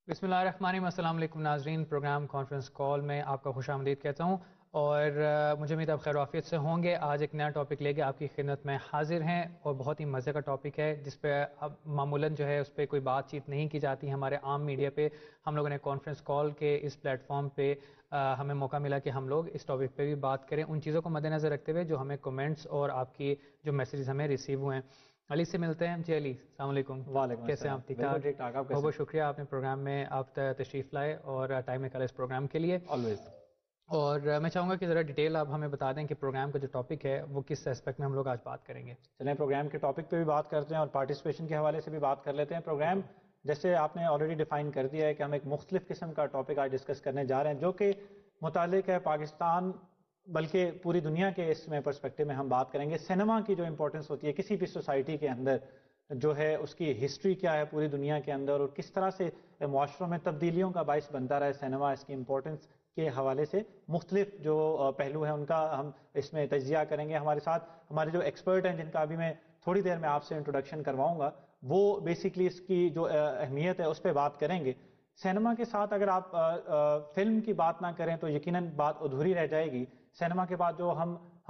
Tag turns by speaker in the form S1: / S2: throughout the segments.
S1: بسم اللہ الرحمن الرحیم. السلام علیکم ناظرین. پروگرام کانفرنس کال میں آپ کا خوش آمدید کہتا ہوں اور مجھے امید آپ خیر وافیت سے ہوں گے. آج ایک نیا ٹاپک لے کے آپ کی خدمت میں حاضر ہیں اور بہت ہی مزے کا ٹاپک ہے جس پہ اب معمولاً جو ہے اس پہ کوئی بات چیت نہیں کی جاتی ہمارے عام میڈیا پہ. ہم لوگوں نے کانفرنس کال کے اس پلیٹ فارم پہ ہمیں موقع ملا کہ ہم لوگ اس ٹاپک پہ بھی بات کریں ان چیزوں کو مد نظر رکھتے ہوئے جو ہمیں کمنٹس اور آپ کی جو میسیجز ہمیں ریسیو ہوئے ہیں. علی سے ملتے ہیں. جی علی السلام علیکم.
S2: وعلیکم
S1: کیسے ہیں
S2: السلام.
S1: آپ؟ ٹھیک
S2: بالکل
S1: ٹھاک.
S2: ٹھیک ٹھاک. آپ
S1: بہت
S2: کیسے
S1: بہت شکریہ آپ نے پروگرام میں آپ تشریف لائے اور ٹائم نکالا اس پروگرام کے لیے.
S2: آلویز.
S1: اور میں چاہوں گا کہ ذرا ڈیٹیل آپ ہمیں بتا دیں کہ پروگرام کا جو ٹاپک ہے وہ کس اسپیکٹ میں ہم لوگ آج بات کریں گے.
S2: چلیں پروگرام کے ٹاپک پہ بھی بات کرتے ہیں اور پارٹیسپیشن کے حوالے سے بھی بات کر لیتے ہیں. پروگرام جیسے آپ نے آلریڈی ڈیفائن کر دیا ہے کہ ہم ایک مختلف قسم کا ٹاپک آج ڈسکس کرنے جا رہے ہیں جو کہ متعلق ہے پاکستان بلکہ پوری دنیا کے اس میں پرسپیکٹو میں ہم بات کریں گے. سینما کی جو امپورٹنس ہوتی ہے کسی بھی سوسائٹی کے اندر جو ہے اس کی ہسٹری کیا ہے پوری دنیا کے اندر اور کس طرح سے معاشروں میں تبدیلیوں کا باعث بنتا رہا ہے سینما, اس کی امپورٹنس کے حوالے سے مختلف جو پہلو ہیں ان کا ہم اس میں تجزیہ کریں گے. ہمارے ساتھ ہمارے جو ایکسپرٹ ہیں جن کا ابھی میں تھوڑی دیر میں آپ سے انٹروڈکشن کرواؤں گا وہ بیسیکلی اس کی جو اہمیت ہے اس پہ بات کریں گے. سینما کے ساتھ اگر آپ فلم کی بات نہ کریں تو یقیناً بات ادھوری رہ جائے گی. سینما کے بعد جو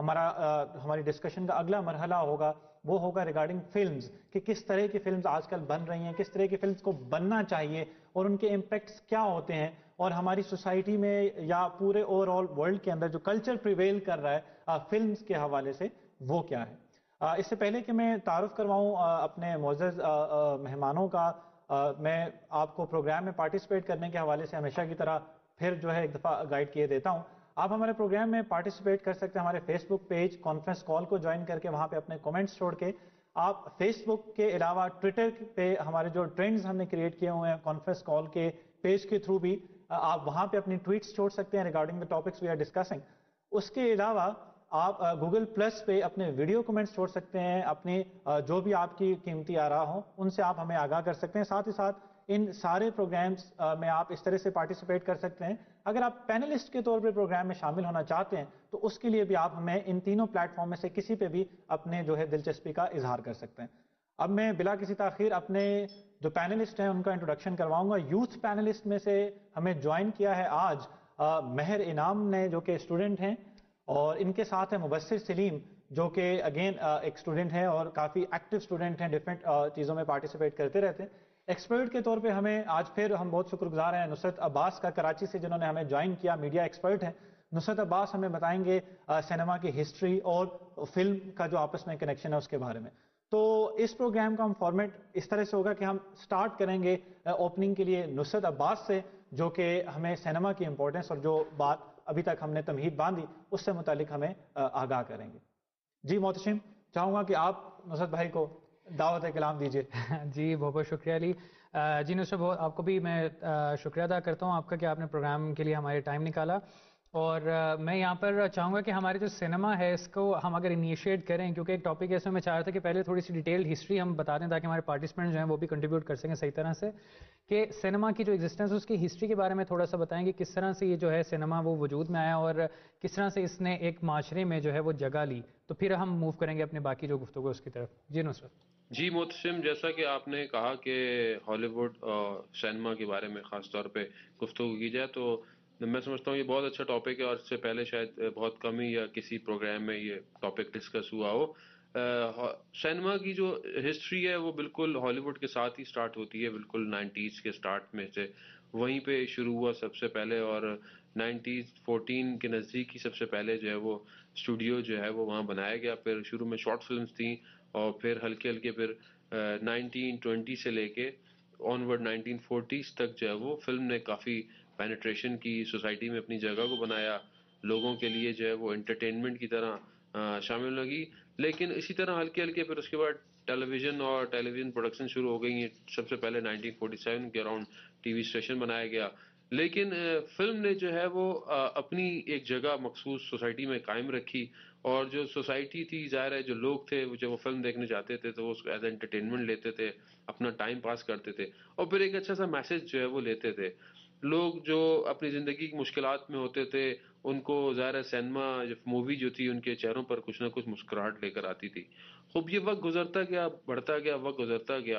S2: ہماری ڈسکشن کا اگلا مرحلہ ہوگا وہ ہوگا ریگارڈنگ فلمز, کہ کس طرح کی فلمز آج کل بن رہی ہیں, کس طرح کی فلمز کو بننا چاہیے اور ان کے امپیکٹس کیا ہوتے ہیں اور ہماری سوسائٹی میں یا پورے اوور آل ورلڈ کے اندر جو کلچر پریویل کر رہا ہے فلمز کے حوالے سے وہ کیا ہے. اس سے پہلے کہ میں تعارف کرواؤں اپنے معزز مہمانوں کا, میں آپ کو پروگرام میں پارٹیسپیٹ کرنے کے حوالے سے ہمیشہ کی طرح پھر جو ہے ایک دفعہ گائیڈ کیے دیتا ہوں. آپ ہمارے پروگرام میں پارٹیسپیٹ کر سکتے ہیں ہمارے Facebook page conference call کو جوائن کر کے, وہاں پہ اپنے کمنٹس چھوڑ کے. آپ فیس بک کے علاوہ ٹویٹر پہ ہمارے جو ٹرینڈز ہم نے کریٹ کیے ہوئے ہیں کانفرنس کال کے پیج کے تھرو بھی آپ وہاں پہ اپنی ٹویٹس چھوڑ سکتے ہیں regarding the topics we are discussing. اس کے علاوہ آپ گوگل پلس پہ اپنے ویڈیو کمنٹس چھوڑ سکتے ہیں, اپنی جو بھی آپ کی قیمتی آراء ہوں ان سے آپ ہمیں آگاہ کر سکتے ہیں. ساتھ ہی ساتھ ان سارے پروگرامز میں آپ اس طرح سے پارٹیسپیٹ کر سکتے ہیں. اگر آپ پینلسٹ کے طور پہ پروگرام میں شامل ہونا چاہتے ہیں تو اس کے لیے بھی آپ ہمیں ان تینوں پلیٹ فارم میں سے کسی پہ بھی اپنے جو ہے دلچسپی کا اظہار کر سکتے ہیں. اب میں بلا کسی تاخیر اپنے جو پینلسٹ ہیں ان کا انٹروڈکشن کرواؤں گا. یوتھ پینلسٹ میں سے ہمیں جوائن کیا ہے آج مہر انعام نے جو کہ اسٹوڈنٹ ہیں, اور ان کے ساتھ ہے مبصر سلیم جو کہ اگین ایک اسٹوڈنٹ ہیں اور کافی ایکٹیو اسٹوڈنٹ ہیں, ڈفرینٹ چیزوں میں پارٹیسپیٹ کرتے رہتے ہیں. ایکسپرٹ کے طور پہ ہمیں آج پھر ہم بہت شکر گزار ہیں نصرت عباس کا کراچی سے, جنہوں نے ہمیں جوائن کیا, میڈیا ایکسپرٹ ہیں. نصرت عباس ہمیں بتائیں گے سینما کی ہسٹری اور فلم کا جو آپس میں کنیکشن ہے اس کے بارے میں. تو اس پروگرام کا ہم فارمیٹ اس طرح سے ہوگا کہ ہم سٹارٹ کریں گے اوپننگ کے لیے نصرت عباس سے جو کہ ہمیں سینما کی امپورٹنس اور جو بات ابھی تک ہم نے تمہید باندھی اس سے متعلق ہمیں آگاہ کریں گے. جی محتشم, چاہوں گا کہ آپ نصرت بھائی کو دعوت کلام دیجیے.
S1: جی بہت بہت شکریہ علی. جی نصرت, بہت آپ کو بھی میں شکریہ ادا کرتا ہوں آپ کا کہ آپ نے پروگرام کے لیے ہمارے ٹائم نکالا. اور میں یہاں پر چاہوں گا کہ ہمارے جو سینما ہے اس کو ہم اگر انیشیٹ کریں, کیونکہ ایک ٹاپک ایسے میں چاہ رہا تھا کہ پہلے تھوڑی سی ڈیٹیلڈ ہسٹری ہم بتا دیں تاکہ ہمارے پارٹیسپینٹ جو ہیں وہ بھی کنٹریبیوٹ کر سکیں صحیح طرح سے, کہ سینما کی جو ایگزسٹنس اس کی ہسٹری کے بارے میں تھوڑا سا بتائیں کہ کس طرح سے یہ جو ہے سینما وہ وجود میں آیا اور کس طرح سے اس نے ایک معاشرے میں جو ہے وہ جگہ لی. تو پھر ہم موو کریں گے اپنے باقی جو گفتگو اس کی طرف. جی نصرت.
S3: جی محتشم, جیسا کہ آپ نے کہا کہ ہالی ووڈ سینما کے بارے میں خاص طور پہ گفتگو کی جائے تو میں سمجھتا ہوں یہ بہت اچھا ٹاپک ہے اور اس سے پہلے شاید بہت کم ہی یا کسی پروگرام میں یہ ٹاپک ڈسکس ہوا ہو. سینما کی جو ہسٹری ہے وہ بالکل ہالی ووڈ کے ساتھ ہی سٹارٹ ہوتی ہے, بالکل 90s کے سٹارٹ میں سے وہیں پہ شروع ہوا سب سے پہلے, اور 1914 کے نزدیک ہی سب سے پہلے جو ہے وہ اسٹوڈیو جو ہے وہ وہاں بنایا گیا. پھر شروع میں شارٹ فلمز تھیں اور پھر ہلکے ہلکے پھر 1920 سے لے کے آنورڈ 1940s تک جو ہے وہ فلم نے کافی پینیٹریشن کی, سوسائٹی میں اپنی جگہ کو بنایا, لوگوں کے لیے جو ہے وہ انٹرٹینمنٹ کی طرح شامل لگی. لیکن اسی طرح ہلکے ہلکے پھر اس کے بعد ٹیلی ویژن اور ٹیلی ویژن پروڈکشن شروع ہو گئی ہیں. سب سے پہلے 1947 کے اراؤنڈ ٹی وی اسٹیشن بنایا گیا. لیکن فلم نے جو ہے وہ اپنی ایک جگہ مخصوص سوسائٹی میں قائم رکھی, اور جو سوسائٹی تھی ظاہر ہے جو لوگ تھے جب وہ فلم دیکھنے جاتے تھے تو وہ اس کو ایز انٹرٹینمنٹ لیتے تھے, اپنا ٹائم پاس کرتے تھے اور پھر ایک اچھا سا میسج جو ہے وہ لیتے تھے. لوگ جو اپنی زندگی کی مشکلات میں ہوتے تھے ان کو ظاہر سینما مووی جو تھی ان کے چہروں پر کچھ نہ کچھ مسکراہٹ لے کر آتی تھی. خوب یہ وقت گزرتا گیا, بڑھتا گیا, وقت گزرتا گیا,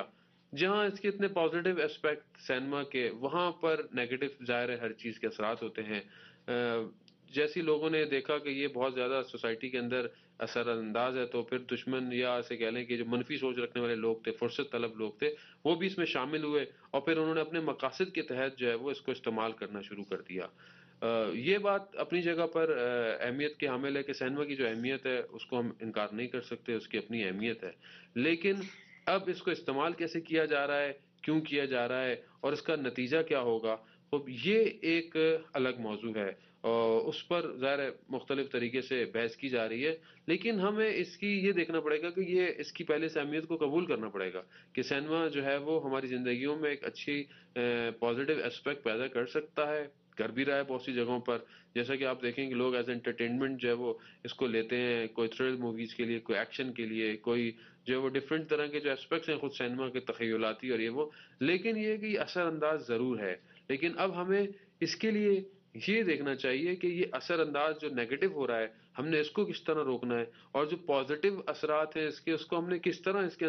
S3: جہاں اس کے اتنے پازیٹیو اسپیکٹ سینما کے، وہاں پر نیگیٹو ظاہر ہے ہر چیز کے اثرات ہوتے ہیں. جیسی لوگوں نے دیکھا کہ یہ بہت زیادہ سوسائٹی کے اندر اثر انداز ہے، تو پھر دشمن یا اسے کہہ لیں کہ جو منفی سوچ رکھنے والے لوگ تھے، فرصت طلب لوگ تھے، وہ بھی اس میں شامل ہوئے اور پھر انہوں نے اپنے مقاصد کے تحت جو ہے وہ اس کو استعمال کرنا شروع کر دیا. یہ بات اپنی جگہ پر اہمیت کے حامل ہے کہ سینما کی جو اہمیت ہے اس کو ہم انکار نہیں کر سکتے، اس کی اپنی اہمیت ہے. لیکن اب اس کو استعمال کیسے کیا جا رہا ہے، کیوں کیا جا رہا ہے اور اس کا نتیجہ کیا ہوگا، اب یہ ایک الگ موضوع ہے اور اس پر ظاہر ہے مختلف طریقے سے بحث کی جا رہی ہے. لیکن ہمیں اس کی یہ دیکھنا پڑے گا کہ یہ اس کی پہلے سے اہمیت کو قبول کرنا پڑے گا کہ سینما جو ہے وہ ہماری زندگیوں میں ایک اچھی پازیٹیو اسپیکٹ پیدا کر سکتا ہے، کر بھی رہا ہے بہت سی جگہوں پر. جیسا کہ آپ دیکھیں کہ لوگ ایز انٹرٹینمنٹ جو ہے وہ اس کو لیتے ہیں، کوئی تھرل موویز کے لیے، کوئی ایکشن کے لیے، کوئی جو ہے وہ ڈفرینٹ طرح کے جو اسپیکٹس ہیں خود سینما کے تخیلاتی اور یہ وہ. لیکن یہ کہ یہ اثر انداز ضرور ہے، لیکن اب ہمیں اس کے لیے یہ دیکھنا چاہیے کہ یہ اثر انداز جو نیگیٹو ہو رہا ہے ہم نے اس کو کس طرح روکنا ہے، اور جو پازیٹیو اثرات ہیں اس کو ہم نے کس طرح اس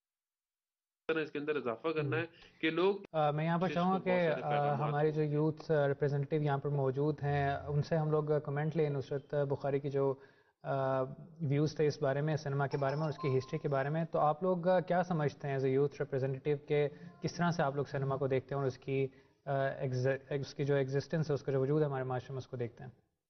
S3: کے اندر اضافہ کرنا ہے کہ لوگ
S1: میں یہاں پر
S3: اس
S1: چاہوں گا
S3: کو بہت سارے
S1: کہ
S3: پیغامات
S1: ہمارے جو یوتھ ریپرزنٹیو یہاں پر موجود ہیں ان سے ہم لوگ کمنٹ لیں نصرت بخاری کی جو ویوز تھے اس بارے میں، سنیما کے بارے میں اور اس کی ہسٹری کے بارے میں. تو آپ لوگ کیا سمجھتے ہیں ایز اے یوتھ ریپرزنٹیو کہ کس طرح سے آپ لوگ سنیما کو دیکھتے ہیں اور اس کی جو ایگزسٹنس ہے، اس کا جو وجود ہے ہمارے معاشرے میں، اس کو دیکھتے ہیں؟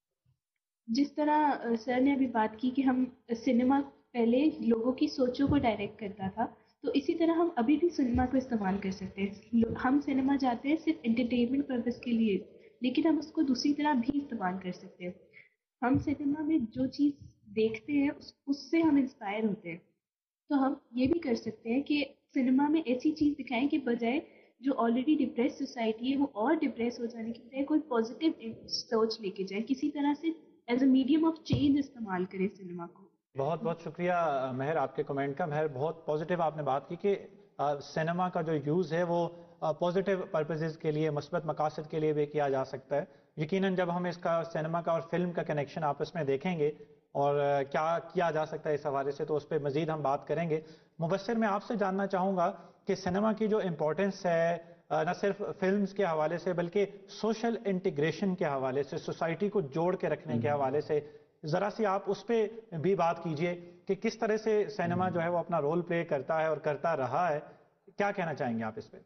S4: جس طرح سر نے ابھی بات کی کہ ہم سنیما پہلے لوگوں کی سوچوں کو ڈائریکٹ کرتا تھا، تو اسی طرح ہم ابھی بھی سنیما کو استعمال کر سکتے ہیں. ہم سنیما جاتے ہیں صرف انٹرٹینمنٹ پرپز کے لیے، لیکن ہم اس کو دوسری طرح بھی استعمال کر سکتے ہیں. ہم سنیما میں جو چیز دیکھتے ہیں اس سے ہم انسپائر ہوتے ہیں. تو ہم یہ بھی کر سکتے ہیں کہ سنیما میں ایسی چیز دکھائیں کہ بجائے جو آلریڈی ڈپریس سوسائٹی ہے وہ اور ڈپریس ہو جانے کی بجائے کوئی پازیٹیو سوچ لے کے جائے، کسی طرح سے as a medium of change استعمال کریں سنیما کو.
S2: بہت بہت شکریہ مہر آپ کے کمنٹ کا. مہر بہت پازیٹیو آپ نے بات کی کہ سینما کا جو یوز ہے وہ پازیٹیو پرپزز کے لیے، مثبت مقاصد کے لیے بھی کیا جا سکتا ہے. یقیناً جب ہم اس کا سینما کا اور فلم کا کنیکشن آپس میں دیکھیں گے اور کیا کیا جا سکتا ہے اس حوالے سے، تو اس پہ مزید ہم بات کریں گے. مبشر میں آپ سے جاننا چاہوں گا کہ سینما کی جو امپورٹنس ہے نہ صرف فلمز کے حوالے سے بلکہ سوشل انٹیگریشن کے حوالے سے، سوسائٹی کو جوڑ کے رکھنے کے حوالے سے، ذرا سی آپ اس پہ بھی بات کیجئے کہ کس طرح سے سینما جو ہے وہ اپنا رول پلے کرتا ہے اور کرتا رہا ہے. کیا کہنا چاہیں گے آپ اس پہ؟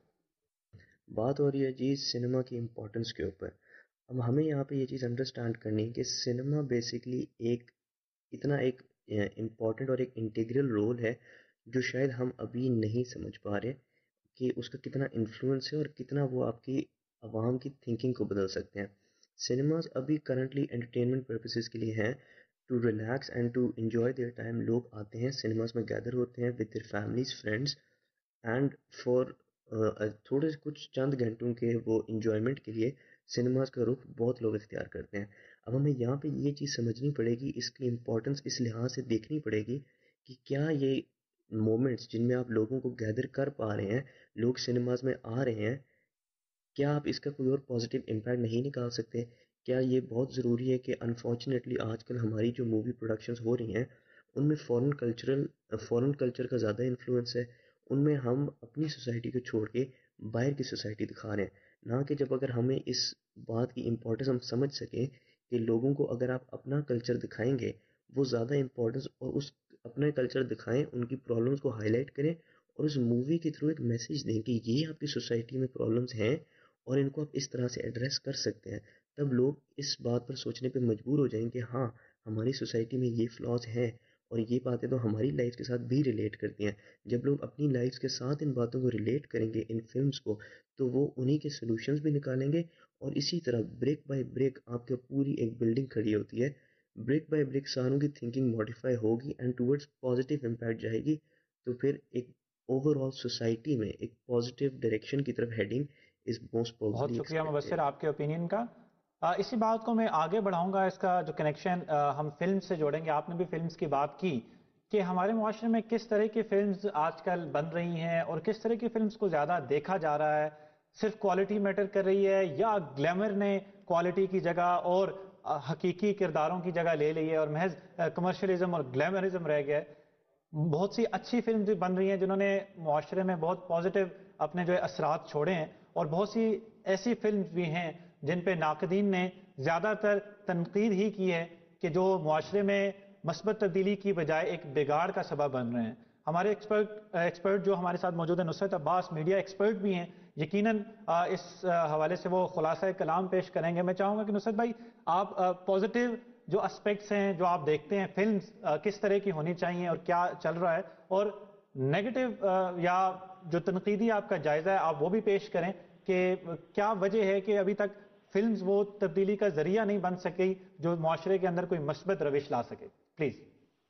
S5: بات ہو رہی ہے جی سنیما کی امپورٹنس کے اوپر. اب ہمیں یہاں پہ یہ چیز انڈرسٹینڈ کرنی ہے کہ سنیما بیسکلی ایک اتنا ایک امپورٹنٹ اور ایک انٹیگرل رول ہے جو شاید ہم ابھی نہیں سمجھ پا رہے کہ اس کا کتنا انفلوئنس ہے اور کتنا وہ آپ کی عوام کی تھنکنگ کو بدل سکتے ہیں. سنیماز ابھی کرنٹلی انٹرٹینمنٹ پرپسز کے لیے ہیں، to relax and to enjoy their time. لوگ آتے ہیں سنیماز میں گیدر ہوتے ہیں with their families friends and for تھوڑے کچھ چند گھنٹوں کے وہ انجوائمنٹ کے لیے سنیماز کا رخ بہت لوگ اختیار کرتے ہیں. اب ہمیں یہاں پہ یہ چیز سمجھنی پڑے گی، اس کی امپورٹنس اس لحاظ سے دیکھنی پڑے گی کہ کیا یہ مومنٹس جن میں آپ لوگوں کو گیدر کر پا رہے ہیں، لوگ سنیماز میں آ رہے ہیں، کیا آپ اس کا کوئی اور پازیٹیو امپیکٹ نہیں نکال سکتے؟ کیا یہ بہت ضروری ہے کہ انفارچونیٹلی آج کل ہماری جو مووی پروڈکشنز ہو رہی ہیں ان میں فورن کلچر کا زیادہ انفلوئنس ہے، ان میں ہم اپنی سوسائٹی کو چھوڑ کے باہر کی سوسائٹی دکھا رہے ہیں. نہ کہ جب اگر ہمیں اس بات کی امپورٹنس ہم سمجھ سکیں کہ لوگوں کو اگر آپ اپنا کلچر دکھائیں گے وہ زیادہ امپورٹنس، اور اس اپنے کلچر دکھائیں، ان کی پرابلمس کو ہائی لائٹ کریں اور اس مووی کے تھرو ایک میسیج دیں کہ یہ آپ کی سوسائٹی میں پرابلمس ہیں اور ان کو آپ اس طرح سے ایڈریس کر سکتے ہیں. تب لوگ اس بات پر سوچنے پہ مجبور ہو جائیں کہ ہاں ہماری سوسائٹی میں یہ فلاز ہیں اور یہ باتیں تو ہماری لائف کے ساتھ بھی ریلیٹ کرتی ہیں. جب لوگ اپنی لائف کے ساتھ ان باتوں کو ریلیٹ کریں گے، ان فلمز کو، تو وہ انہی کے سلوشنز بھی نکالیں گے. اور اسی طرح بریک بائی بریک آپ کے پوری ایک بلڈنگ کھڑی ہوتی ہے، بریک بائی بریک ساروں کی تھنکنگ ماڈیفائی ہوگی اینڈ ٹورڈز پازیٹیو امپیکٹ جائے گی. تو پھر ایک اوور آل سوسائٹی میں ایک پازیٹیو ڈائریکشن کی طرف ہیڈنگ از موسٹ
S2: بہت
S5: پروبیبلی
S2: شکریہ مبشر
S5: ایکسپیکٹڈ.
S2: آپ کے اوپینین کا. اسی بات کو میں آگے بڑھاؤں گا، اس کا جو کنیکشن ہم فلم سے جوڑیں گے. آپ نے بھی فلمز کی بات کی کہ ہمارے معاشرے میں کس طرح کی فلمز آج کل بن رہی ہیں اور کس طرح کی فلمز کو زیادہ دیکھا جا رہا ہے. صرف کوالٹی میٹر کر رہی ہے یا گلیمر نے کوالٹی کی جگہ اور حقیقی کرداروں کی جگہ لے لی ہے اور محض کمرشلزم اور گلیمرزم رہ گیا ہے؟ بہت سی اچھی فلم بھی بن رہی ہیں جنہوں نے معاشرے میں بہت پازیٹیو اپنے جو اثرات چھوڑے ہیں، اور بہت سی ایسی فلم بھی ہیں جن پہ ناقدین نے زیادہ تر تنقید ہی کی ہے کہ جو معاشرے میں مثبت تبدیلی کی بجائے ایک بگاڑ کا سبب بن رہے ہیں۔ ہمارے ایکسپرٹ جو ہمارے ساتھ موجود ہیں، نصرت عباس میڈیا ایکسپرٹ بھی ہیں، یقیناً اس حوالے سے وہ خلاصہ کلام پیش کریں گے۔ میں چاہوں گا کہ نصرت بھائی آپ پازیٹیو جو اسپیکٹس ہیں جو آپ دیکھتے ہیں فلمز کس طرح کی ہونی چاہیے اور کیا چل رہا ہے، اور نیگیٹو یا جو تنقیدی آپ کا جائزہ ہے آپ وہ بھی پیش کریں کہ کیا وجہ ہے کہ ابھی تک فلمز وہ تبدیلی کا ذریعہ نہیں بن سکی جو معاشرے کے اندر کوئی مثبت روش لا سکے، پلیز۔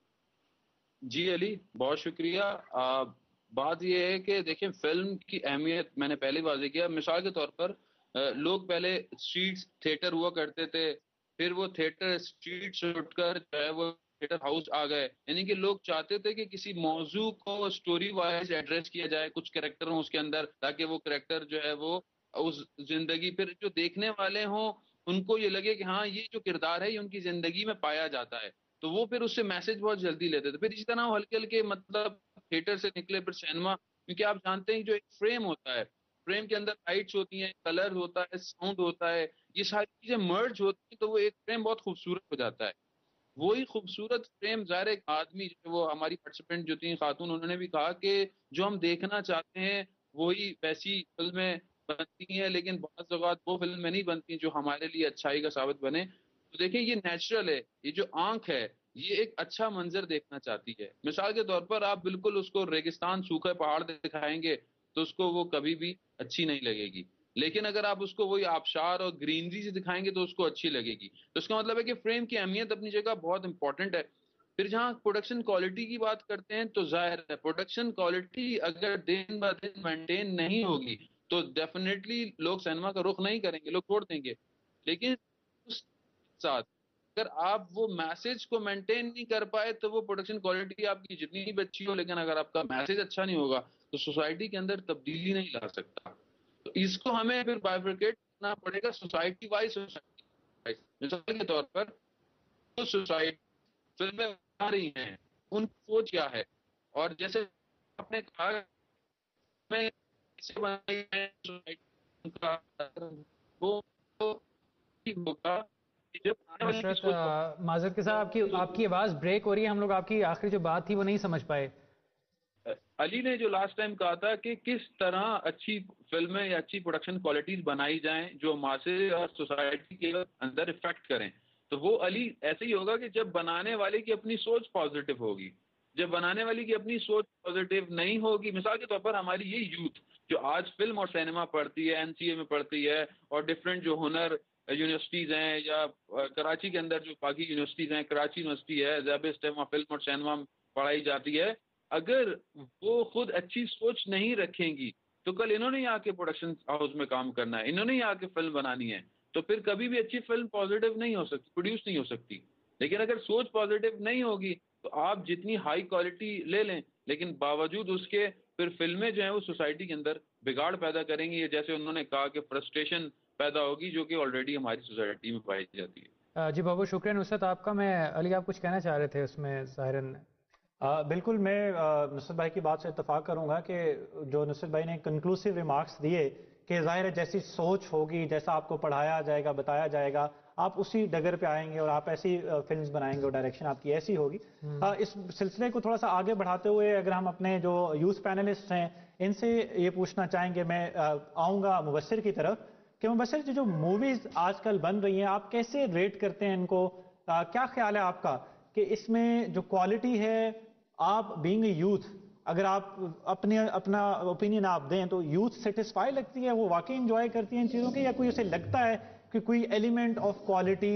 S6: جی علی، بہت شکریہ۔ بات یہ ہے کہ دیکھیں فلم کی اہمیت میں نے پہلے واضح کیا۔ مثال کے طور پر لوگ پہلے اسٹریٹ تھیٹر ہوا کرتے تھے، پھر وہ تھیٹر اسٹریٹ سے اٹھ کر جو ہے وہ تھیٹر ہاؤس آ گئے، یعنی کہ لوگ چاہتے تھے کہ کسی موضوع کو اسٹوری وائز ایڈریس کیا جائے، کچھ کریکٹر ہوں اس کے اندر، تاکہ وہ کریکٹر جو ہے وہ اس زندگی، پھر جو دیکھنے والے ہوں ان کو یہ لگے کہ ہاں یہ جو کردار ہے یہ ان کی زندگی میں پایا جاتا ہے، تو وہ پھر اس سے میسج بہت جلدی لیتے تھے۔ پھر اسی طرح وہ ہلکے ہلکے مطلب تھیٹر سے نکلے پھر سینما، کیونکہ آپ جانتے ہیں جو ایک فریم ہوتا ہے، فریم کے اندر لائٹس ہوتی ہیں، کلر ہوتا ہے، ساؤنڈ ہوتا ہے، یہ ساری چیزیں مرج ہوتی ہیں تو وہ ایک فریم بہت خوبصورت ہو جاتا ہے۔ وہی خوبصورت فریم ظاہر ایک آدمی جو وہ ہماری پارٹیسپینٹ جو تھیں خاتون، انہوں نے بھی کہا کہ جو ہم دیکھنا چاہتے ہیں وہی ویسی فلمیں بنتی ہیں، لیکن بعض اوقات وہ فلمیں نہیں بنتی جو ہمارے لیے اچھائی کا ثابت بنے۔ تو دیکھیں یہ نیچرل ہے، یہ جو آنکھ ہے یہ ایک اچھا منظر دیکھنا چاہتی ہے۔ مثال کے طور پر آپ بالکل اس کو ریگستان سوکھے پہاڑ دکھائیں گے تو اس کو وہ کبھی بھی اچھی نہیں لگے گی، لیکن اگر آپ اس کو وہی آبشار اور گرینری سے دکھائیں گے تو اس کو اچھی لگے گی۔ تو اس کا مطلب ہے کہ فریم کی اہمیت اپنی جگہ بہت امپورٹنٹ ہے۔ پھر جہاں پروڈکشن کوالٹی کی بات کرتے ہیں تو ظاہر ہے پروڈکشن کوالٹی اگر دن بہ دن مینٹین نہیں ہوگی تو ڈیفینیٹلی لوگ سینما کا رخ نہیں کریں گے، لوگ چھوڑ دیں گے۔ لیکن اس ساتھ اگر آپ وہ میسج کو مینٹین نہیں کر پائے تو وہ پروڈکشن کوالٹی آپ کی جتنی بھی اچھی ہو، لیکن اگر آپ کا میسج اچھا نہیں ہوگا تو سوسائٹی کے اندر تبدیلی نہیں لا سکتا۔ تو اس کو ہمیں پھر بائیفرکیٹ کرنا پڑے گا سوسائٹی وائز۔ مثال کے طور پر جو سوسائٹی فلمیں بنا رہی ہیں ان کی سوچ کیا ہے، اور جیسے آپ نے کہا میں کیسے بنائی ہے سوسائٹی کا وہ ہوگا کہ جب آنے والے کی
S1: نصرت
S6: سوچ
S1: معذرت کے ساتھ آپ کی آواز بریک ہو رہی ہے، ہم لوگ آپ کی آخری جو بات تھی وہ نہیں سمجھ پائے۔
S6: علی نے جو لاسٹ ٹائم کہا تھا کہ کس طرح اچھی فلمیں یا اچھی پروڈکشن کوالٹیز بنائی جائیں جو معاشرے اور سوسائٹی کے اندر افیکٹ کریں، تو وہ علی ایسے ہی ہوگا کہ جب بنانے والے کی اپنی سوچ پازیٹیو ہوگی۔ جب بنانے والی کی اپنی سوچ پازیٹیو نہیں ہوگی، مثال کے طور پر ہماری یہ یوتھ جو آج فلم اور سینما پڑھتی ہے، NCA میں پڑھتی ہے، اور ڈفرینٹ جو ہنر یونیورسٹیز ہیں یا کراچی کے اندر جو باقی یونیورسٹیز ہیں، کراچی یونیورسٹی ہے، زیب اسٹیما فلم اور سینما پڑھائی جاتی ہے، اگر وہ خود اچھی سوچ نہیں رکھیں گی تو کل انہوں نے ہی آ کے پروڈکشن ہاؤس میں کام کرنا ہے، انہوں نے ہی آ کے فلم بنانی ہے، تو پھر کبھی بھی اچھی فلم پازیٹیو نہیں ہو سکتی، پروڈیوس نہیں ہو سکتی۔ لیکن اگر سوچ پازیٹیو نہیں ہوگی تو آپ جتنی ہائی کوالٹی لے لیں لیکن باوجود اس کے پھر فلمیں جو ہیں وہ سوسائٹی کے اندر بگاڑ پیدا کریں گی، جیسے انہوں نے کہا کہ فرسٹریشن پیدا ہوگی جو کہ آلریڈی ہماری سوسائٹی میں پائی جاتی ہے۔
S1: جی بہت شکریہ نصرت آپ کا۔ میں علی آپ کچھ کہنا چاہ رہے تھے اس میں ظاہراً؟
S2: بالکل، میں نصرت بھائی کی بات سے اتفاق کروں گا کہ جو نصرت بھائی نے کنکلوسیو ریمارکس دیے کہ ظاہر ہے جیسی سوچ ہوگی، جیسا آپ کو پڑھایا جائے گا، بتایا جائے گا، آپ اسی ڈگر پہ آئیں گے اور آپ ایسی فلمز بنائیں گے اور ڈائریکشن آپ کی ایسی ہوگی۔ اس سلسلے کو تھوڑا سا آگے بڑھاتے ہوئے اگر ہم اپنے جو یوتھ پینلسٹ ہیں ان سے یہ پوچھنا چاہیں گے، میں آؤں گا مبشر کی طرف، کہ مبشر جو موویز آج کل بن رہی ہیں آپ کیسے ریٹ کرتے ہیں ان کو؟ کیا خیال ہے آپ کا کہ اس میں جو کوالٹی ہے، آپ بینگ اے یوتھ، اگر آپ اپنا اوپینین آپ دیں تو یوتھ سیٹسفائی لگتی ہے، وہ واقعی انجوائے کرتی ہیں ان چیزوں کی، یا کوئی اسے لگتا ہے کہ کوئی element of quality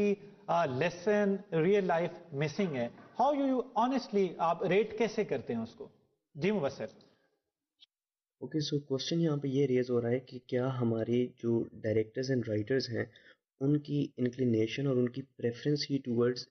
S2: lesson real life missing ہے؟ ہاؤ یو آنیسٹلی آپ ریٹ کیسے کرتے ہیں اس کو؟ جی مبشر۔
S5: اوکے، سو کوشچن یہاں پہ یہ ریز ہو رہا ہے کہ کیا ہمارے جو ڈائریکٹرز اینڈ رائٹرز ہیں ان کی انکلینیشن اور ان کی پریفرنس ہی ٹورڈز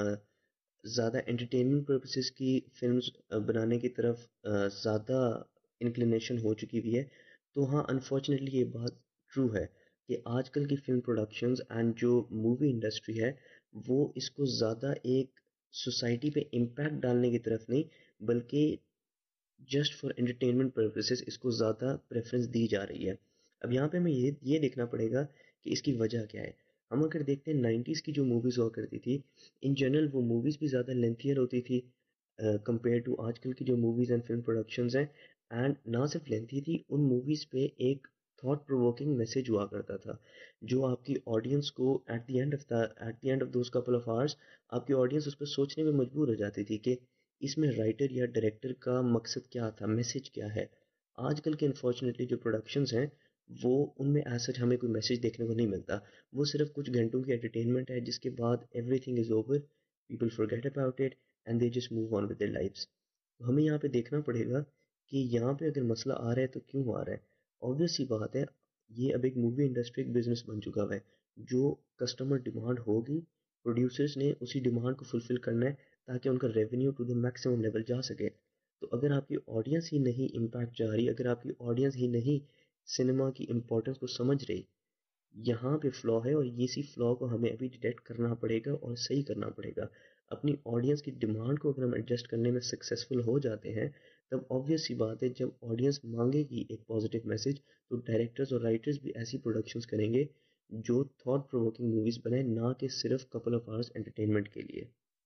S5: زیادہ انٹرٹینمنٹ پرپسز کی فلمز بنانے کی طرف زیادہ انکلینیشن ہو چکی ہوئی ہے؟ تو ہاں، انفارچونیٹلی یہ بات ٹرو ہے کہ آج کل کی فلم پروڈکشنز اینڈ جو مووی انڈسٹری ہے وہ اس کو زیادہ ایک سوسائٹی پہ امپیکٹ ڈالنے کی طرف نہیں بلکہ جسٹ فار انٹرٹینمنٹ پرپسز اس کو زیادہ پریفرنس دی جا رہی ہے. اب یہاں پہ ہمیں یہ دیکھنا پڑے گا کہ اس کی وجہ کیا ہے. ہم اگر دیکھتے ہیں 90s کی جو موویز ہوا کرتی تھی ان جنرل وہ موویز بھی زیادہ لینتھیئر ہوتی تھی کمپیئر ٹو آج کل کی جو موویز اینڈ فلم پروڈکشنز ہیں. اینڈ نہ صرف لینتھی تھی, ان موویز پہ ایک تھاٹ پرووکنگ میسج ہوا کرتا تھا جو آپ کی آڈینس کو at the end of those couple of hours آپ کی آڈینس اس پہ سوچنے میں مجبور ہو جاتی تھی کہ اس میں رائٹر یا ڈائریکٹر کا مقصد کیا تھا, میسج کیا ہے. آج کل کے انفارچونیٹلی جو پروڈکشنز ہیں وہ ان میں ایز سچ ہمیں کوئی میسج دیکھنے کو نہیں ملتا. وہ صرف کچھ گھنٹوں کی انٹرٹینمنٹ ہے جس کے بعد everything is over, people forget about it and they just move on with their lives. تو ہمیں یہاں پہ دیکھنا پڑے گا کہ یہاں پہ اگر مسئلہ آ رہا ہے تو کیوں آ رہا ہے. آبویس سی بات ہے, یہ اب ایک مووی انڈسٹری ایک بزنس بن چکا ہے. جو کسٹمر ڈیمانڈ ہوگی پروڈیوسرز نے اسی ڈیمانڈ کو فلفل کرنا ہے تاکہ ان کا revenue to the maximum level جا سکے. تو اگر آپ کی آڈینس ہی نہیں امپیکٹ جا رہی, اگر آپ کی آڈینس ہی نہیں سنیما کی امپورٹنس کو سمجھ رہی, یہاں پہ فلا ہے اور اسی فلا کو ہمیں ابھی ڈیٹیکٹ کرنا پڑے گا اور صحیح کرنا پڑے گا. اپنی آڈینس کی ڈیمانڈ کو اگر ہم ایڈجسٹ کرنے میں سکسیزفل ہو جاتے ہیں تب آبویس سی بات ہے جب آڈینس مانگے گی ایک پازیٹیو میسج تو ڈائریکٹرز اور رائٹرز بھی ایسی پروڈکشنز کریں گے جو تھاٹ پرووکنگ موویز بنائیں, نہ کہ صرف کپل آف آورس انٹرٹینمنٹ کے لیے.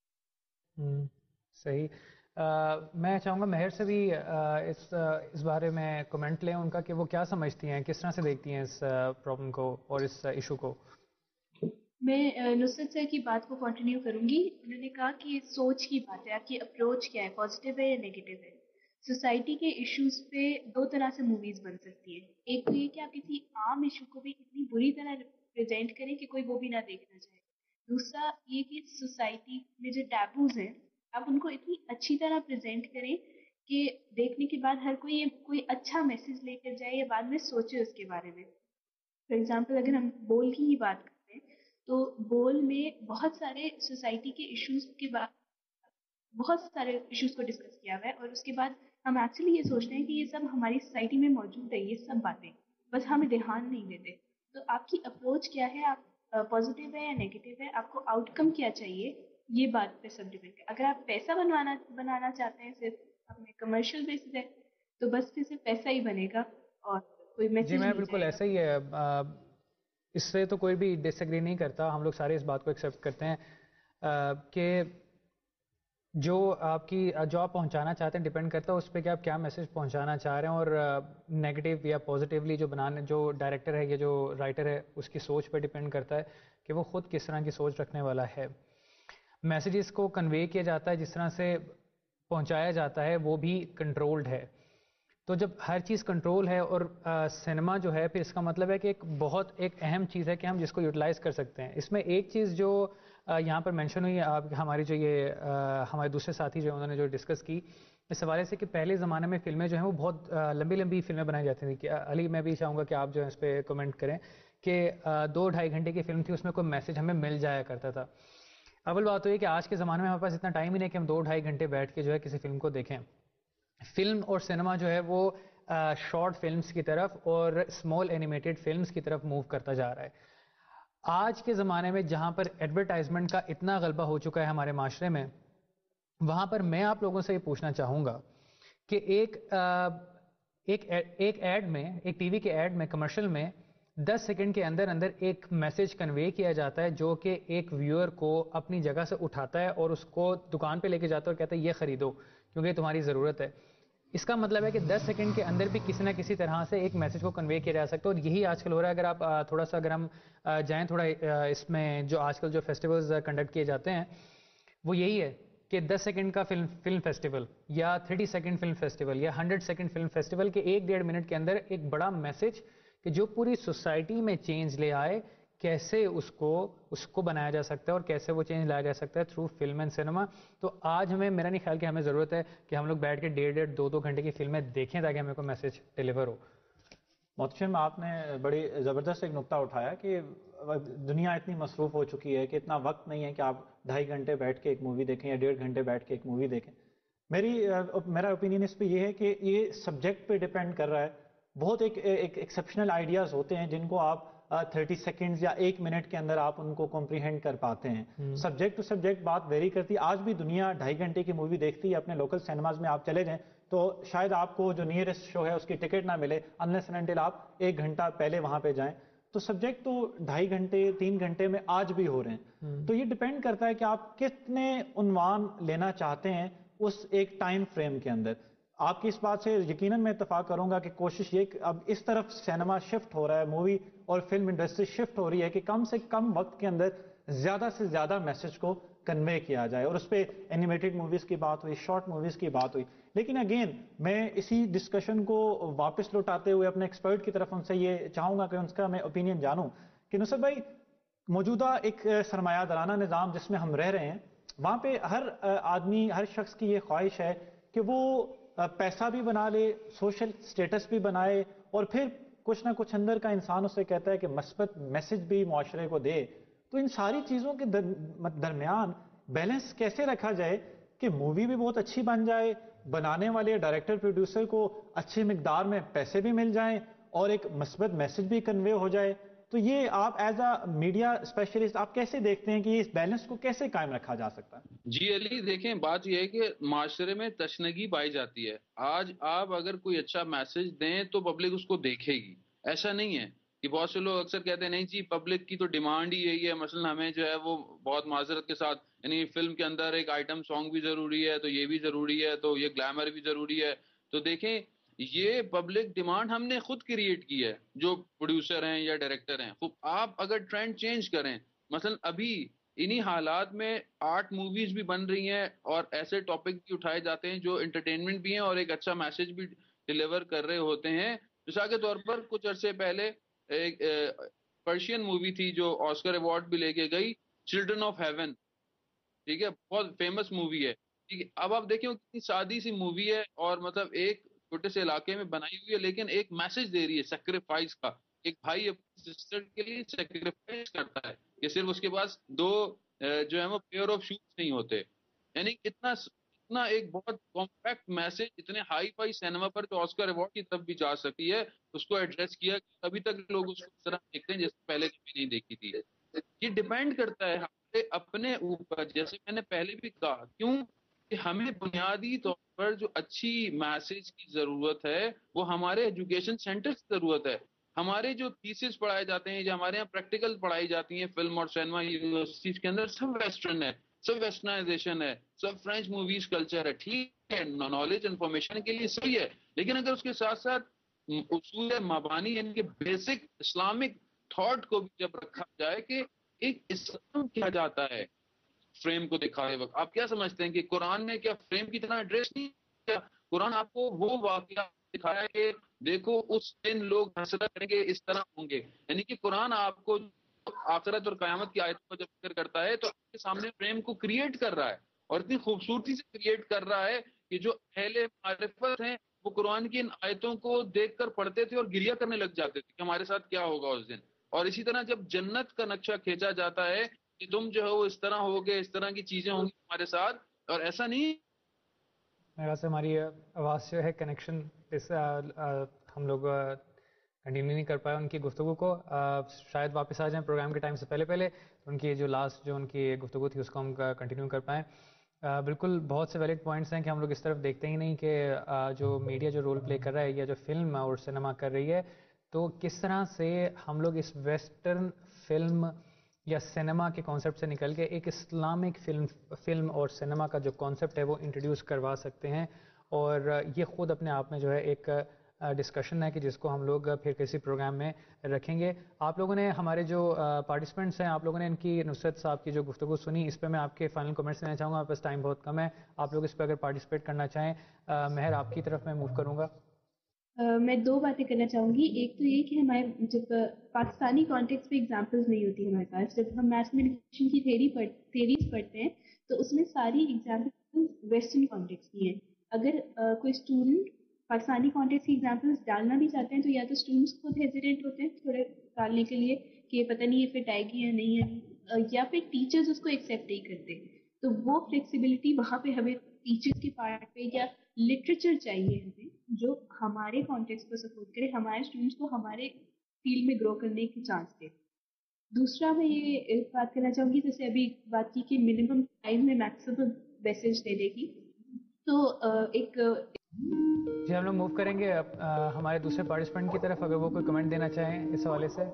S1: صحیح. میں چاہوں گا مہر سے بھی اس بارے میں کمنٹ لیں ان کا کہ وہ کیا سمجھتی ہیں, کس طرح سے دیکھتی ہیں اس پرابلم کو اور اس ایشو کو.
S4: میں نصرت سر کی بات کو کنٹینیو کروں گی. انہوں نے کہا کہ سوچ کی بات ہے, آپ کی اپروچ کیا ہے, پازیٹیو ہے یا نیگیٹو ہے. سوسائٹی کے ایشوز پہ دو طرح سے موویز بن سکتی ہیں. ایک تو یہ کہ آپ کسی عام ایشو کو بھی اتنی بری طرح پریزنٹ کریں کہ کوئی وہ بھی نہ دیکھنا چاہے. دوسرا یہ کہ سوسائٹی میں جو ٹیبوز ہیں آپ ان کو اتنی اچھی طرح پریزنٹ کریں کہ دیکھنے کے بعد ہر کوئی اچھا میسج لے کر جائے یا بعد میں سوچے اس کے بارے میں. فار ایگزامپل اگر ہم بول کی ہی بات کرتے ہیں تو بول میں بہت سارے سوسائٹی کے ایشوز کے بعد بہت سارے ایشوز کو ڈسکس کیا ہوا ہے, اور اس کے بعد ہم ایکچولی یہ سوچ رہے ہیں کہ یہ سب ہماری سوسائٹی میں موجود ہے, یہ سب باتیں, بس ہمیں دھیان نہیں دیتے. تو آپ کی اپروچ کیا ہے, آپ پازیٹیو ہے یا نیگیٹو ہے, آپ کو آؤٹ کم کیا چاہیے, یہ بات پہ سب ڈیپینڈ ہے. اگر آپ پیسہ بنانا چاہتے ہیں صرف اپنے کمرشل بیسس ہے تو بس پھر صرف پیسہ ہی بنے گا اور کوئی میسج
S1: جی میں
S4: نہیں
S1: بالکل
S4: جائے گا.
S1: ایسا ہی ہے, اس سے تو کوئی بھی ڈس ایگری نہیں کرتا, ہم لوگ سارے اس بات کو ایکسیپٹ کرتے ہیں کہ جو آپ پہنچانا چاہتے ہیں ڈپینڈ کرتا ہے اس پہ کہ آپ کیا میسج پہنچانا چاہ رہے ہیں, اور نیگیٹو یا پازیٹیولی جو ڈائریکٹر ہے یا جو رائٹر ہے اس کی سوچ پہ ڈپینڈ کرتا ہے کہ وہ خود کس طرح کی سوچ رکھنے والا ہے. میسیجز کو کنوے کیا جاتا ہے, جس طرح سے پہنچایا جاتا ہے وہ بھی کنٹرولڈ ہے. تو جب ہر چیز کنٹرول ہے اور سنیما جو ہے پھر اس کا مطلب ہے کہ ایک اہم چیز ہے کہ ہم جس کو یوٹیلائز کر سکتے ہیں. اس میں ایک چیز جو یہاں پر مینشن ہوئی ہماری جو ہمارے دوسرے ساتھی جو انہوں نے جو ڈسکس کی اس حوالے سے کہ پہلے زمانے میں فلمیں جو ہیں وہ بہت لمبی فلمیں بنائی جاتی تھیں. کہ علی میں بھی چاہوں گا کہ آپ جو ہے اس پہ کمنٹ کریں کہ 2-2.5 گھنٹے کی فلم تھی, اس میں کوئی میسج ہمیں مل جایا کرتا تھا. اول بات تو یہ کہ آج کے زمانے میں ہمارے پاس اتنا ٹائم ہی نہیں کہ ہم 2-2.5 گھنٹے بیٹھ کے جو ہے کسی فلم کو دیکھیں. فلم اور سنیما جو ہے وہ شارٹ فلمز کی طرف اور اسمال اینیمیٹڈ فلمز کی طرف موو کرتا جا رہا ہے. آج کے زمانے میں جہاں پر ایڈورٹائزمنٹ کا اتنا غلبہ ہو چکا ہے ہمارے معاشرے میں, وہاں پر میں آپ لوگوں سے یہ پوچھنا چاہوں گا کہ ایک ایڈ میں, ایک ٹی وی کے ایڈ میں, کمرشل میں 10 سیکنڈ کے اندر ایک میسج کنوے کیا جاتا ہے جو کہ ایک ویور کو اپنی جگہ سے اٹھاتا ہے اور اس کو دکان پہ لے کے جاتا ہے اور کہتا ہے یہ خریدو کیونکہ تمہاری ضرورت ہے. اس کا مطلب ہے کہ 10 سیکنڈ کے اندر بھی کسی نہ کسی طرح سے ایک میسج کو کنوے کیا جا سکتا ہے, اور یہی آج کل ہو رہا ہے. اگر آپ تھوڑا سا اگر ہم جائیں تھوڑا اس میں جو آج کل جو فیسٹیولز کنڈکٹ کیے جاتے ہیں وہ یہی ہے کہ 10 سیکنڈ کا فلم فیسٹیول یا 30 سیکنڈ فلم فیسٹیول یا 100 سیکنڈ فلم فیسٹیول کے 1-1.5 منٹ کے اندر ایک بڑا میسج کہ جو پوری سوسائٹی میں چینج لے آئے, کیسے اس کو بنایا جا سکتا ہے اور کیسے وہ چینج لایا جا سکتا ہے تھرو فلم اینڈ سنیما. تو آج میرا نہیں خیال کہ ہمیں ضرورت ہے کہ ہم لوگ بیٹھ کے 1.5-2 گھنٹے کی فلمیں دیکھیں تاکہ ہمیں کوئی میسج ڈیلیور ہو.
S2: محتشم آپ نے بڑی زبردست ایک نقطہ اٹھایا کہ دنیا اتنی مصروف ہو چکی ہے کہ اتنا وقت نہیں ہے کہ آپ 2.5 گھنٹے بیٹھ کے ایک مووی دیکھیں یا 1.5 گھنٹے بیٹھ کے ایک مووی دیکھیں. میرا اوپینین اس پہ یہ ہے کہ یہ سبجیکٹ پہ ڈیپینڈ کر رہا ہے. بہت ایک ایکسیپشنل آئیڈیاز ہوتے ہیں جن کو آپ 30 سیکنڈز یا 1 منٹ کے اندر آپ ان کو کمپریہینڈ کر پاتے ہیں. سبجیکٹ ٹو سبجیکٹ بات ویری کرتی ہے. آج بھی دنیا 2.5 گھنٹے کی مووی دیکھتی ہے. اپنے لوکل سینماز میں آپ چلے جائیں تو شاید آپ کو جو نیئرسٹ شو ہے اس کی ٹکٹ نہ ملے انلیس اینڈ انٹل آپ 1 گھنٹہ پہلے وہاں پہ جائیں. تو سبجیکٹ تو 2.5 گھنٹے 3 گھنٹے میں آج بھی ہو رہے ہیں. تو یہ ڈیپینڈ کرتا ہے کہ آپ کتنے عنوان لینا چاہتے ہیں اس ایک ٹائم فریم کے اندر. آپ کی اس بات سے یقیناً میں اتفاق کروں گا کہ کوشش یہ کہ اب اس طرف سینما شفٹ ہو رہا ہے, مووی اور فلم انڈسٹری شفٹ ہو رہی ہے کہ کم سے کم وقت کے اندر زیادہ سے زیادہ میسج کو کنوے کیا جائے. اور اس پہ اینیمیٹڈ موویز کی بات ہوئی, شارٹ موویز کی بات ہوئی. لیکن اگین میں اسی ڈسکشن کو واپس لوٹاتے ہوئے اپنے ایکسپرٹ کی طرف ان سے یہ چاہوں گا کہ ان کا میں اوپینین جانوں کہ نصرت بھائی, موجودہ ایک سرمایہ دارانہ نظام جس میں ہم رہ رہے ہیں, وہاں پہ ہر آدمی, ہر شخص کی یہ خواہش ہے کہ وہ پیسہ بھی بنا لے, سوشل سٹیٹس بھی بنائے, اور پھر کچھ نہ کچھ اندر کا انسان اسے کہتا ہے کہ مثبت میسج بھی معاشرے کو دے. تو ان ساری چیزوں کے درمیان بیلنس کیسے رکھا جائے کہ مووی بھی بہت اچھی بن جائے, بنانے والے ڈائریکٹر پروڈیوسر کو اچھی مقدار میں پیسے بھی مل جائیں, اور ایک مثبت میسج بھی کنوے ہو جائے. تو یہ آپ ایز اے میڈیا اسپیشلسٹ آپ کیسے دیکھتے ہیں کہ اس بیلنس کو کیسے قائم رکھا جا سکتا ہے؟
S6: جی علی, دیکھیں بات یہ ہے کہ معاشرے میں تشنگی پائی جاتی ہے. آج آپ اگر کوئی اچھا میسج دیں تو پبلک اس کو دیکھے گی. ایسا نہیں ہے کہ بہت سے لوگ اکثر کہتے ہیں نہیں جی پبلک کی تو ڈیمانڈ ہی یہی ہے, مثلا ہمیں جو ہے وہ بہت معذرت کے ساتھ یعنی فلم کے اندر ایک آئٹم سانگ بھی ضروری ہے, تو یہ بھی ضروری ہے, تو یہ گلیمر بھی ضروری ہے. تو دیکھیں یہ پبلک ڈیمانڈ ہم نے خود کریٹ کی ہے جو پروڈیوسر ہیں یا ڈائریکٹر ہیں. آپ اگر ٹرینڈ چینج کریں, مثلا ابھی انہی حالات میں 8 موویز بھی بن رہی ہیں اور ایسے ٹاپک بھی اٹھائے جاتے ہیں جو انٹرٹینمنٹ بھی ہیں اور ایک اچھا میسج بھی ڈیلیور کر رہے ہوتے ہیں. مثال کے طور پر کچھ عرصے پہلے ایک پرشین مووی تھی جو آسکر ایوارڈ بھی لے کے گئی, چلڈرن آف ہیون, ٹھیک ہے, بہت فیمس مووی ہے. ٹھیک ہے, اب آپ دیکھیں کتنی سادی سی مووی ہے اور مطلب ایک چھوٹے سے علاقے میں بنائی ہوئی ہے, لیکن ایک میسج دے رہی ہے سیکریفائس کا. ایک بھائی اپنی سسٹر کے لیے سیکریفائس کرتا ہے کہ صرف اس کے پاس 2 جو ہے وہ پیئر آف شوز نہیں ہوتے. یعنی اتنا ایک بہت کمپیکٹ میسج اتنے ہائی فائی سینما پر جو آسکر ایوارڈ کی طرف بھی جا سکتی ہے, اس کو ایڈریس کیا کہ ابھی تک لوگ اس کو اس طرح دیکھتے ہیں جیسے پہلے کبھی نہیں دیکھی تھی. یہ ڈیپینڈ کرتا ہے ہمارے اپنے اوپر, جیسے میں نے پہلے بھی کہا, کیوں کہ ہمیں بنیادی طور پر جو اچھی میسج کی ضرورت ہے وہ ہمارے ایجوکیشن سینٹر کی ضرورت ہے. ہمارے جو تھیسس پڑھائے جاتے ہیں, جو ہمارے یہاں پریکٹیکل پڑھائی جاتی ہیں فلم اور سینما یونیورسٹیز کے اندر, سب ویسٹرن ہے, سب ویسٹرنائزیشن ہے, سب فرینچ موویز کلچر ہے. ٹھیک ہے, نالج انفارمیشن کے لیے صحیح ہے, لیکن اگر اس کے ساتھ ساتھ اصول مبانی یعنی کہ بیسک اسلامک تھاٹ کو بھی جب رکھا جائے کہ ایک اسلام کیا جاتا ہے فریم کو دکھاتے وقت, آپ کیا سمجھتے ہیں کہ قرآن نے کیا فریم کی طرح ایڈریس نہیں کیا؟ قرآن آپ کو وہ واقعہ دکھایا کہ دیکھو اس دن لوگ حسرت کریں گے, اس طرح ہوں گے. یعنی کہ قرآن آپ کو آخرت اور قیامت کی آیتوں کا جب ذکر کرتا ہے تو آپ کے سامنے فریم کو کریٹ کر رہا ہے, اور اتنی خوبصورتی سے کریٹ کر رہا ہے کہ جو اہل معرفت ہیں وہ قرآن کی ان آیتوں کو دیکھ کر پڑھتے تھے اور گریہ کرنے لگ جاتے تھے کہ ہمارے ساتھ کیا ہوگا اس دن. اور اسی طرح جب جنت کا نقشہ کھینچا جاتا ہے کہ تم جو ہے وہ اس طرح ہوگے, اس طرح کی چیزیں ہوں گی تمہارے ساتھ, اور ایسا نہیں.
S1: میرے خیال سے ہماری آواز جو ہے کنیکشن ہم لوگ کنٹینیو نہیں کر پائے ان کی گفتگو کو. شاید واپس آ جائیں پروگرام کے ٹائم سے پہلے ان کی جو لاسٹ جو ان کی گفتگو تھی اس کو ہم کنٹینیو کر پائیں. بالکل بہت سے ویلڈ پوائنٹس ہیں کہ ہم لوگ اس طرف دیکھتے ہی نہیں کہ جو میڈیا جو رول پلے کر رہا ہے یا جو فلم اور سنیما کر رہی ہے, تو کس طرح سے ہم لوگ اس ویسٹرن فلم یا سنیما کے کانسیپٹ سے نکل کے ایک اسلامک فلم اور سنیما کا جو کانسیپٹ ہے وہ انٹروڈیوس کروا سکتے ہیں. اور یہ خود اپنے آپ میں جو ہے ایک ڈسکشن ہے کہ جس کو ہم لوگ پھر کسی پروگرام میں رکھیں گے. آپ لوگوں نے ہمارے جو پارٹیسپینٹس ہیں, آپ لوگوں نے ان کی نصرت صاحب کی جو گفتگو سنی, اس پہ میں آپ کے فائنل کمنٹس لینا چاہوں گا. آپ پاس ٹائم بہت کم ہے, آپ لوگ اس پہ اگر پارٹیسپیٹ کرنا چاہیں. مہر آپ کی طرف میں موو کروں گا.
S4: میں 2 باتیں کرنا چاہوں گی. ایک تو یہ کہ ہمارے جب پاکستانی کانٹیکس پہ ایگزامپلز نہیں ہوتی ہمارے پاس, جب ہم میتھ میٹیشن کی تھیریز پڑھتے ہیں تو اس میں ساری ایگزامپلز ویسٹرن کانٹیکس کی ہیں. اگر کوئی اسٹوڈنٹ پاکستانی کانٹیکس کی ایگزامپلز ڈالنا بھی چاہتے ہیں تو یا تو اسٹوڈنٹس خود ہیزیٹیٹ ہوتے ہیں تھوڑے ڈالنے کے لیے کہ پتہ نہیں یہ فٹ آئے گی یا نہیں ہے, یا پھر ٹیچرز اس کو ایکسیپٹ نہیں کرتے. تو وہ فلیکسیبلٹی وہاں پہ ہمیں ٹیچرز کے پارٹ پہ یا لٹریچر چاہیے ہمیں جو ہمارے کانٹیکس کو سپورٹ کرے, ہمارے اسٹوڈنٹس کو ہمارے فیلڈ میں گرو کرنے کی چانس دے. دوسرا میں یہ بات کرنا چاہوں گی، جیسے ابھی بات کی کہ منیمم ٹائم میں میکسیمم میسج دینے کی، تو ایک
S1: جی ہم لوگ موو کریں گے ہمارے دوسرے پارٹیسپینٹ کی طرف، اگر وہ کوئی کمنٹ دینا چاہیں اس حوالے سے.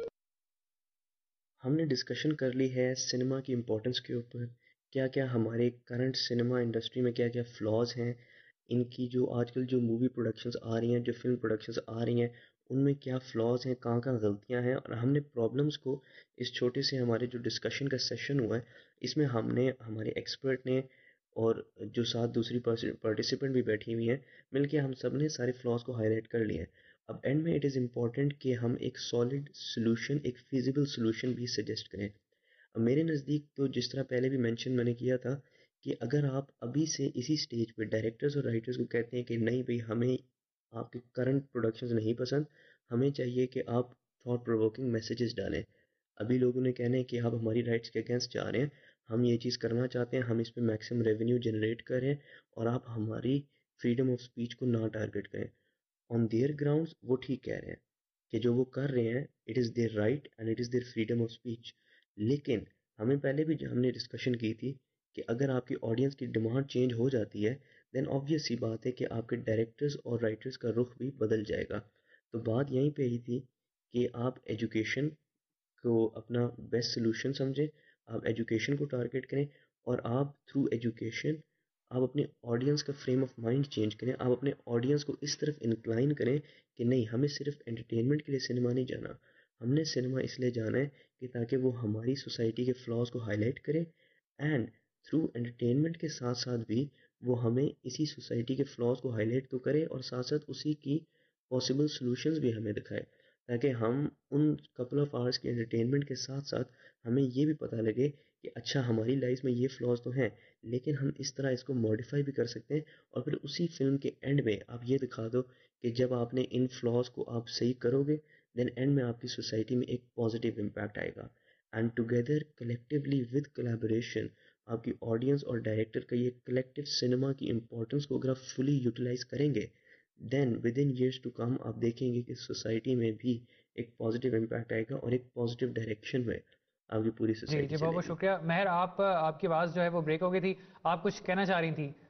S5: ہم نے ڈسکشن کر لی ہے سنیما کی امپورٹنس کے اوپر، کیا کیا ہمارے کرنٹ سنیما انڈسٹری میں کیا کیا فلاز ہیں، ان کی جو آج کل جو مووی پروڈکشنز آ رہی ہیں، جو فلم پروڈکشنز آ رہی ہیں، ان میں کیا فلاز ہیں، کہاں کہاں غلطیاں ہیں، اور ہم نے پرابلمس کو اس چھوٹے سے ہمارے جو ڈسکشن کا سیشن ہوا ہے اس میں ہم نے ہمارے ایکسپرٹ نے اور جو ساتھ دوسری پارٹیسپینٹ بھی بیٹھی ہوئی ہیں مل کے ہم سب نے سارے فلاز کو ہائی لائٹ کر لیے ہیں. اب اینڈ میں اٹ از امپورٹنٹ کہ ہم ایک سالڈ سلوشن، ایک فیزیبل سلوشن بھی سجیسٹ کریں. اب میرے نزدیک تو جس طرح پہلے بھی مینشن میں نے کیا تھا کہ اگر آپ ابھی سے اسی سٹیج پہ ڈائریکٹرز اور رائٹرز کو کہتے ہیں کہ نہیں بھئی ہمیں آپ کے کرنٹ پروڈکشنز نہیں پسند، ہمیں چاہیے کہ آپ تھاٹ پرووکنگ میسیجز ڈالیں. ابھی لوگوں نے کہنا ہے کہ آپ ہماری رائٹس کے اگینسٹ جا رہے ہیں، ہم یہ چیز کرنا چاہتے ہیں، ہم اس پہ میکسیمم ریونیو جنریٹ کریں اور آپ ہماری فریڈم آف اسپیچ کو نہ ٹارگٹ کریں. آن دیئر گراؤنڈز وہ ٹھیک کہہ رہے ہیں کہ جو وہ کر رہے ہیں it is there right and it is there freedom of speech. لیکن ہمیں پہلے بھی ہم نے ڈسکشن کی تھی کہ اگر آپ کی آڈینس کی ڈیمانڈ چینج ہو جاتی ہے دین آبویس سی بات ہے کہ آپ کے ڈائریکٹرز اور رائٹرز کا رخ بھی بدل جائے گا. تو بات یہیں پہ ہی تھی کہ آپ ایجوکیشن کو اپنا بیسٹ سلوشن سمجھیں، آپ ایجوکیشن کو ٹارگٹ کریں اور آپ تھرو ایجوکیشن آپ اپنے آڈینس کا فریم آف مائنڈ چینج کریں، آپ اپنے آڈینس کو اس طرف انکلائن کریں کہ نہیں ہمیں صرف انٹرٹینمنٹ کے لیے سنیما نہیں جانا، ہم نے سنیما اس لیے جانا ہے کہ تاکہ وہ ہماری سوسائٹی کے فلاز کو ہائی لائٹ کرے اینڈ تھرو انٹرٹینمنٹ کے ساتھ ساتھ بھی وہ ہمیں اسی سوسائٹی کے فلاز کو ہائی لائٹ تو کرے اور ساتھ ساتھ اسی کی پاسبل سلوشنز بھی ہمیں دکھائے، تاکہ ہم ان کپل آف آورس کے انٹرٹینمنٹ کے ساتھ ساتھ ہمیں یہ بھی پتہ لگے کہ اچھا ہماری لائف میں یہ فلاز تو ہیں لیکن ہم اس طرح اس کو ماڈیفائی بھی کر سکتے ہیں. اور پھر اسی فلم کے اینڈ میں آپ یہ دکھا دو کہ جب آپ نے ان فلاز کو آپ صحیح کرو گے دین اینڈ میں آپ کی سوسائٹی میں ایک پازیٹیو امپیکٹ آئے گا. And together collectively with collaboration آپ کی آڈینس اور ڈائریکٹر کا یہ کلیکٹیو سنیما کی امپورٹنس کو اگر آپ فلی یوٹیلائز کریں گے then within years to come آپ دیکھیں گے کہ سوسائٹی میں بھی ایک پازیٹیو امپیکٹ آئے گا اور ایک پازیٹیو ڈائریکشن میں آپ کی پوری
S1: جی
S5: سوسائٹی
S1: بہت
S5: چلے
S1: بہت
S5: گی.
S1: شکریہ. مہر آپ کی آواز جو ہے وہ بریک ہو گئی تھی، آپ کچھ کہنا چاہ رہی تھی.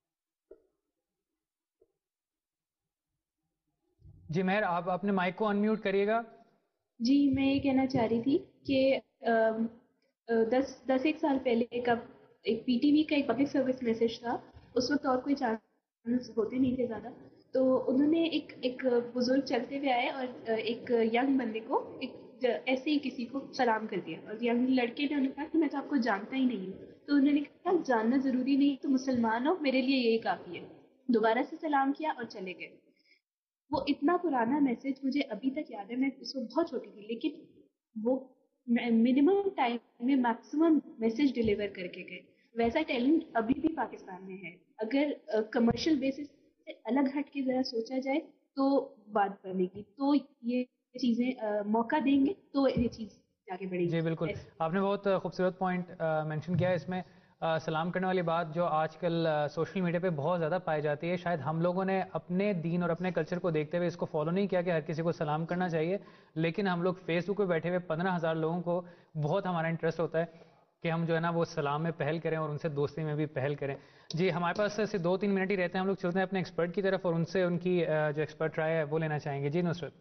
S1: جی مہر آپ اپنے مائک کو انمیوٹ کریے گا.
S4: جی میں یہ کہنا چاہ رہی تھی کہ 10 ایک سال پہلے ایک پی ٹی وی کا ایک پبلک سروس میسج تھا، اس وقت اور کوئی چینلز ہوتے نہیں تھے زیادہ، تو انہوں نے ایک بزرگ چلتے ہوئے آئے اور ایک ینگ بندے کو ایسے ہی کسی کو سلام کر دیا، اور ینگ لڑکے نے کہا کہ میں تو آپ کو جانتا ہی نہیں ہوں. تو انہوں نے کہا جاننا ضروری نہیں، تو مسلمان ہو میرے لیے یہی کافی ہے. دوبارہ سے سلام کیا اور چلے گئے. وہ اتنا پرانا میسج مجھے ابھی تک یاد ہے، میں اس وقت بہت چھوٹی تھی لیکن وہ منیمم ٹائم میں میکسیمم میسج ڈلیور کر کے گئے. ویسا ٹیلنٹ ابھی بھی پاکستان میں ہے، اگر کمرشل بیسس سے الگ ہٹ کے ذرا سوچا جائے تو بات بنے گی. تو یہ چیزیں موقع دیں گے تو یہ چیز آگے بڑھے گی.
S1: جی بالکل، آپ نے بہت خوبصورت پوائنٹ مینشن کیا ہے اس میں. سلام کرنے والی بات جو آج کل سوشل میڈیا پہ بہت زیادہ پائی جاتی ہے، شاید ہم لوگوں نے اپنے دین اور اپنے کلچر کو دیکھتے ہوئے اس کو فالو نہیں کیا کہ ہر کسی کو سلام کرنا چاہیے، لیکن ہم لوگ فیس بک پہ بیٹھے ہوئے 15,000 لوگوں کو بہت ہمارا انٹرسٹ ہوتا ہے کہ ہم جو ہے نا وہ سلام میں پہل کریں اور ان سے دوستی میں بھی پہل کریں. جی ہمارے پاس ایسے 2-3 منٹ ہی رہتے ہیں، ہم لوگ چلتے ہیں اپنے ایکسپرٹ کی طرف اور ان سے ان کی جو ایکسپرٹ رائے ہے وہ لینا چاہیں گے. جی نصرت.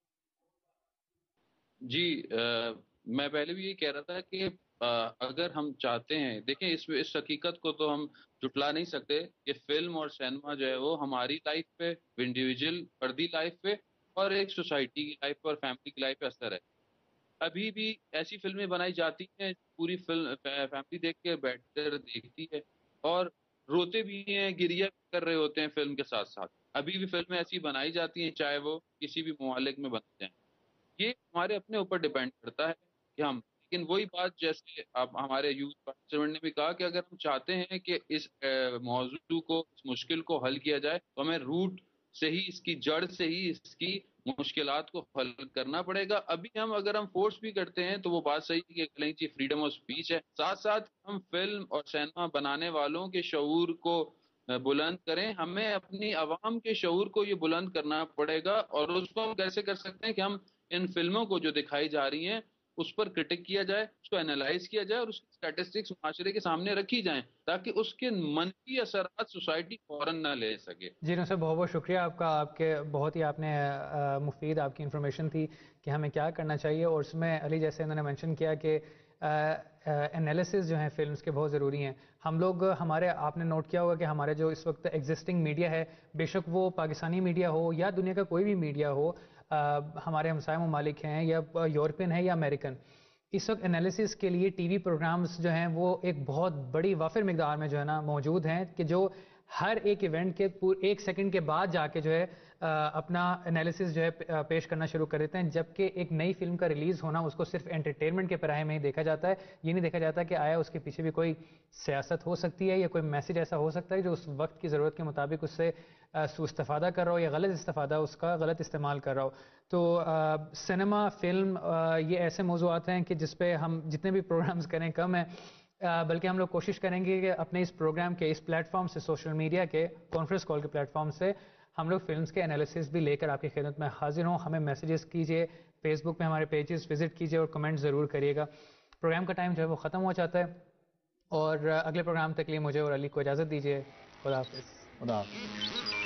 S6: جی میں پہلے بھی یہ کہہ رہا تھا کہ اگر ہم چاہتے ہیں، دیکھیں اس حقیقت کو تو ہم جھٹلا نہیں سکتے کہ فلم اور سینما جو ہے وہ ہماری لائف پہ، انڈیویجول فردی لائف پہ اور ایک سوسائٹی کی لائف پہ اور فیملی کی لائف پہ اثر ہے. ابھی بھی ایسی فلمیں بنائی جاتی ہیں پوری فیملی دیکھ کے بیٹھ کر دیکھتی ہے اور روتے بھی ہیں، گریہ بھی کر رہے ہوتے ہیں فلم کے ساتھ ساتھ. ابھی بھی فلمیں ایسی بنائی جاتی ہیں چاہے وہ کسی بھی ممالک میں بنتے ہیں. یہ ہمارے اپنے اوپر ڈیپینڈ کرتا ہے کہ ہم، لیکن وہی بات جیسے اب ہمارے یوتھ پارٹیسپینٹ نے بھی کہا کہ اگر ہم چاہتے ہیں کہ اس موضوع کو، اس مشکل کو حل کیا جائے تو ہمیں روٹ سے ہی، اس کی جڑ سے ہی اس کی مشکلات کو حل کرنا پڑے گا. ابھی اگر ہم فورس بھی کرتے ہیں تو وہ بات صحیح ہے کہ کہیں جی فریڈم آف اسپیچ ہے، ساتھ ساتھ ہم فلم اور سینما بنانے والوں کے شعور کو بلند کریں. ہمیں اپنی عوام کے شعور کو یہ بلند کرنا پڑے گا، اور اس کو ہم کیسے کر سکتے ہیں کہ ہم ان فلموں کو جو دکھائی جا رہی ہیں اس پر کرٹک کیا جائے, اس کو انالائز کیا جائے اور اس کی اسٹیٹسٹکس معاشرے کے سامنے رکھی جائیں تاکہ اس کے منفی اثرات سوسائٹی فوراً نہ لے سکے.
S1: جی نو صاحب بہت بہت شکریہ آپ کا, آپ کے بہت ہی آپ نے مفید آپ کی انفارمیشن تھی کہ ہمیں کیا کرنا چاہیے, اور اس میں علی جیسے انہوں نے مینشن کیا کہ انالیسز جو ہیں فلمز کے بہت ضروری ہیں. ہم لوگ ہمارے, آپ نے نوٹ کیا ہوگا کہ ہمارے جو اس وقت ایگزسٹنگ میڈیا ہے, بے شک وہ پاکستانی میڈیا ہو یا دنیا کا کوئی بھی میڈیا ہو, ہمارے ہمسائے ممالک ہیں یا یورپین ہے یا امریکن, اس وقت انالیسز کے لیے ٹی وی پروگرامز جو ہیں وہ ایک بہت بڑی وافر مقدار میں جو ہے نا موجود ہیں, کہ جو ہر ایک ایونٹ کے ایک سیکنڈ کے بعد جا کے جو ہے اپنا انالیسز جو ہے پیش کرنا شروع کر دیتے ہیں, جبکہ ایک نئی فلم کا ریلیز ہونا اس کو صرف انٹرٹینمنٹ کے پیراہے میں ہی دیکھا جاتا ہے. یہ نہیں دیکھا جاتا کہ آیا اس کے پیچھے بھی کوئی سیاست ہو سکتی ہے یا کوئی میسج ایسا ہو سکتا ہے جو اس وقت کی ضرورت کے مطابق اس سے سوء استفادہ کر رہا ہو یا غلط استفادہ اس کا غلط استعمال کر رہا ہو. تو سنیما, فلم, یہ ایسے موضوعات ہیں کہ جس پہ ہم جتنے بھی پروگرامز کریں کم ہیں, بلکہ ہم لوگ کوشش کریں گے کہ اپنے اس پروگرام کے اس پلیٹ فارم سے, سوشل میڈیا کے کانفرنس کال کے پلیٹ فارم سے ہم لوگ فلمز کے انالیسز بھی لے کر آپ کی خدمت میں حاضر ہوں. ہمیں میسیجز کیجئے, فیس بک پہ ہمارے پیجز وزٹ کیجئے اور کمنٹ ضرور کریے گا. پروگرام کا ٹائم جو ہے وہ ختم ہو جاتا ہے, اور اگلے پروگرام تک لیے مجھے اور علی کو اجازت دیجیے. خدا حافظ.
S2: خدا حافظ.